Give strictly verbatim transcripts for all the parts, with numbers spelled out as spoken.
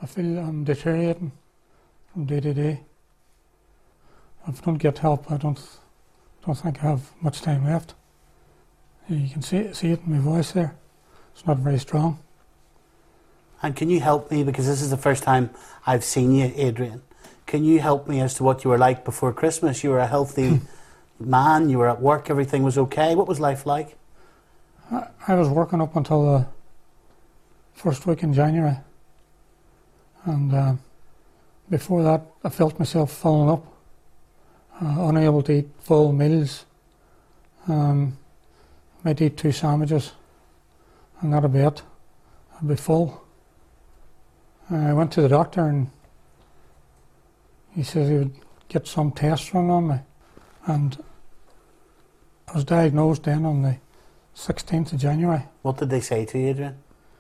I feel I'm deteriorating from day to day. If I don't get help, I don't don't think I have much time left. You can see see it in my voice there. It's not very strong. And can you help me, because this is the first time I've seen you, Adrian. Can you help me as to what you were like before Christmas? You were a healthy man, you were at work, everything was okay. What was life like? I, I was working up until the first week in January. And uh, before that, I felt myself filling up, uh, unable to eat full meals. Um, might eat two sandwiches, and not a bit. I'd be full. I went to the doctor and he says he would get some tests run on me, and I was diagnosed then on the sixteenth of January. What did they say to you, Adrian?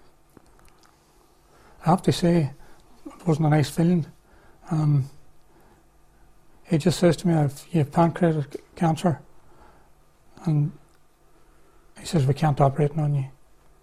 I have to say, it wasn't a nice feeling. Um, he just says to me, I've, you have pancreatic cancer, and he says, we can't operate on you.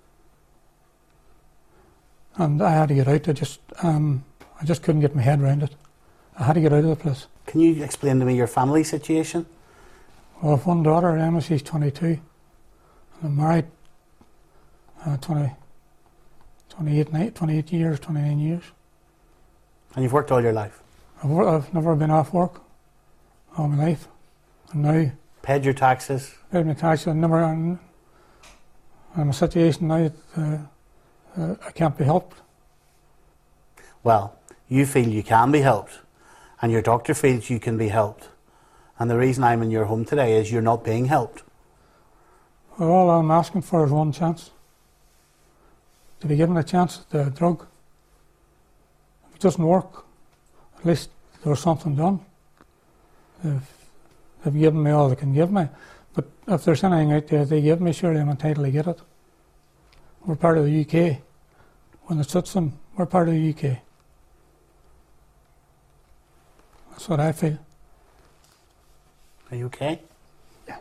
And I had to get out. I just, um, I just couldn't get my head around it. I had to get out of the place. Can you explain to me your family situation? Well, I've one daughter, Emma, she's twenty-two. And I'm married uh, twenty, twenty-eight, twenty-eight years, twenty-nine years. And you've worked all your life? I've, wor- I've never been off work all my life. And now... Paid your taxes? Paid my taxes. And never... I'm in a situation now that uh, uh, I can't be helped. Well, you feel you can be helped, and your doctor feels you can be helped. And the reason I'm in your home today is you're not being helped. Well, all I'm asking for is one chance. To be given a chance at the drug. If it doesn't work, at least there's something done. If they've given me all they can give me. But if there's anything out there they give me, surely I'm entitled to get it. We're part of the U K. When it sits in, we're part of the U K. That's what I feel. Are you okay? Yeah.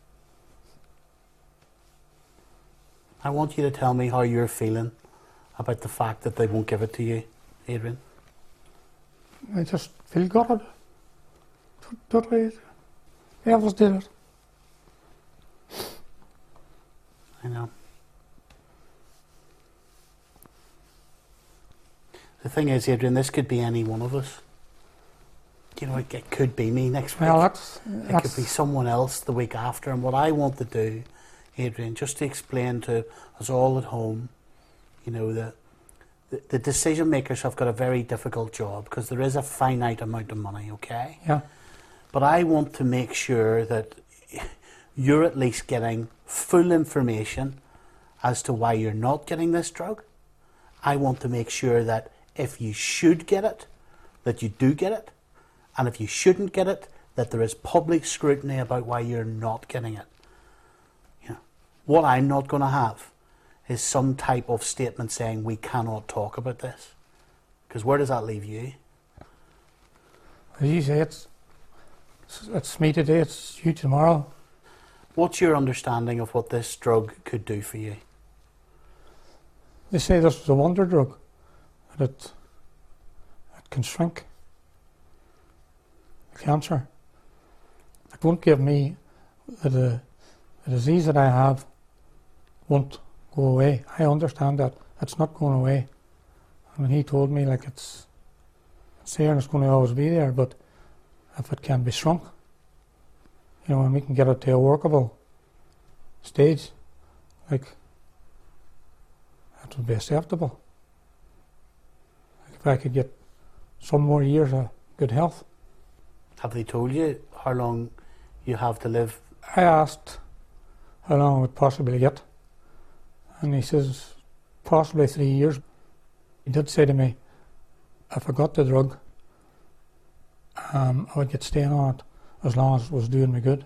I want you to tell me how you're feeling about the fact that they won't give it to you, Adrian. I just feel gutted. Totally. The others did it. I know. The thing is, Adrian, this could be any one of us. You know, it, it could be me next week. Well, that's, it that's could be someone else the week after. And what I want to do, Adrian, just to explain to us all at home, you know, that the, the decision makers have got a very difficult job because there is a finite amount of money, okay? Yeah. But I want to make sure that you're at least getting full information as to why you're not getting this drug. I want to make sure that if you should get it, that you do get it. And if you shouldn't get it, that there is public scrutiny about why you're not getting it. You know, what I'm not going to have is some type of statement saying we cannot talk about this. Because where does that leave you? As you say, it's, it's me today, it's you tomorrow. What's your understanding of what this drug could do for you? They say this is a wonder drug, that it, it can shrink cancer. It won't give me the, the, the disease that I have won't go away. I understand that. It's not going away. I mean, he told me like it's, it's there and it's going to always be there, but if it can be shrunk, you know, and we can get it to a workable stage, like, that would be acceptable. Like if I could get some more years of good health. Have they told you how long you have to live? I asked how long I would possibly get, and he says possibly three years. He did say to me, if I got the drug, um, I would get staying on it as long as it was doing me good.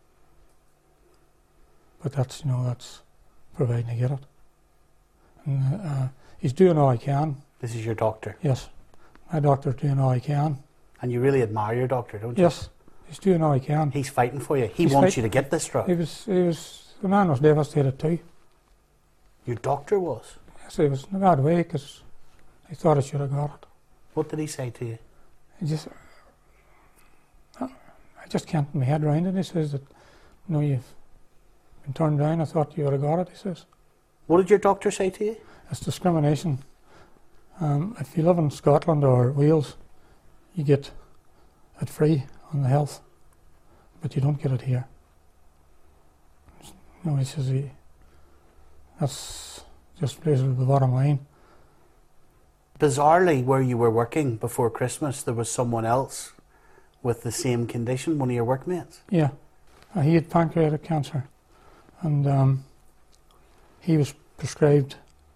But that's, you know, that's providing I get it. And uh, he's doing all he can. This is your doctor? Yes. My doctor's doing all he can. And you really admire your doctor, don't you? Yes. He's doing all he can. He's fighting for you. He He's wants fight- you to get this drug. He was, he was, the man was devastated too. Your doctor was? Yes, he was in a bad way because He thought I should have got it. What did he say to you? He just, I just can't get my head around it. He says that, you know, you've been turned down. I thought you would have got it, he says. What did your doctor say to you? It's discrimination. Um, if you live in Scotland or Wales, you get it free on the health, but you don't get it here. You know, he says he, that's just basically the bottom line. Bizarrely, where you were working before Christmas, there was someone else with the same condition, one of your workmates. Yeah, uh, he had pancreatic cancer, and um, he was prescribed.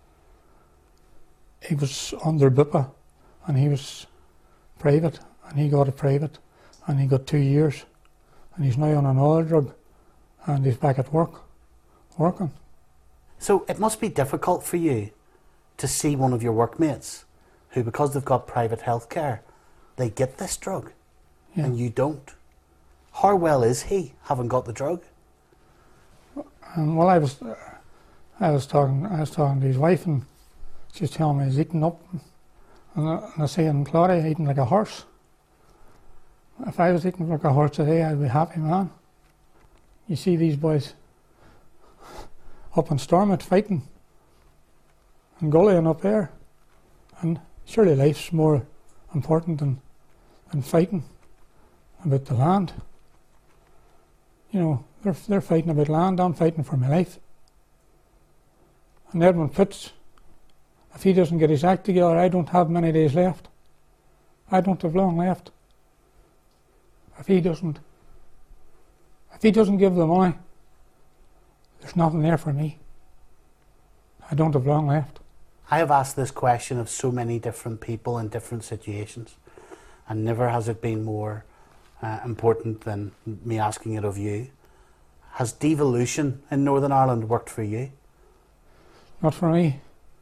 He was under BUPA, and he was private, and he got it private, and he got two years, and he's now on another drug, and he's back at work, working. So it must be difficult for you to see one of your workmates who, because they've got private health care, they get this drug, Yeah. and you don't. How well is he, having got the drug? And well, I was, uh, I was talking, I was talking to his wife, and she was telling me he's eating up, and I, and I was saying, Claudia, eating like a horse. If I was eating like a horse today, I'd be happy, man. You see these boys up in Stormont fighting, and gullying up there, and surely life's more important than, than fighting about the land. You know, they're, they're fighting about land, I'm fighting for my life. And Edmund Pitts, if he doesn't get his act together, I don't have many days left. I don't have long left. If he doesn't, if he doesn't give the money, there's nothing there for me. I don't have long left. I have asked this question of so many different people in different situations, and never has it been more uh, important than me asking it of you. Has devolution in Northern Ireland worked for you? Not for me.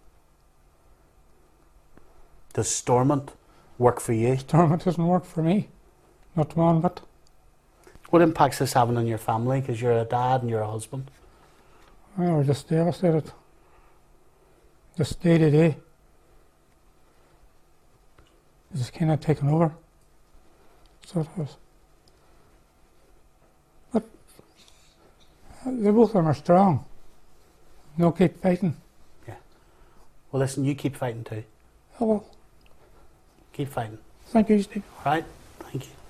Does Stormont work for you? Stormont doesn't work for me. Not one bit. What impact's this having on your family? Because you're a dad and you're a husband. Well, we're just devastated. Just day to day. It's just kind of taken over. So it was. But the both of them are strong. No, keep fighting. Yeah. Well, listen, you keep fighting too. Oh well. Keep fighting. Thank you, Steve. Right? Thank you.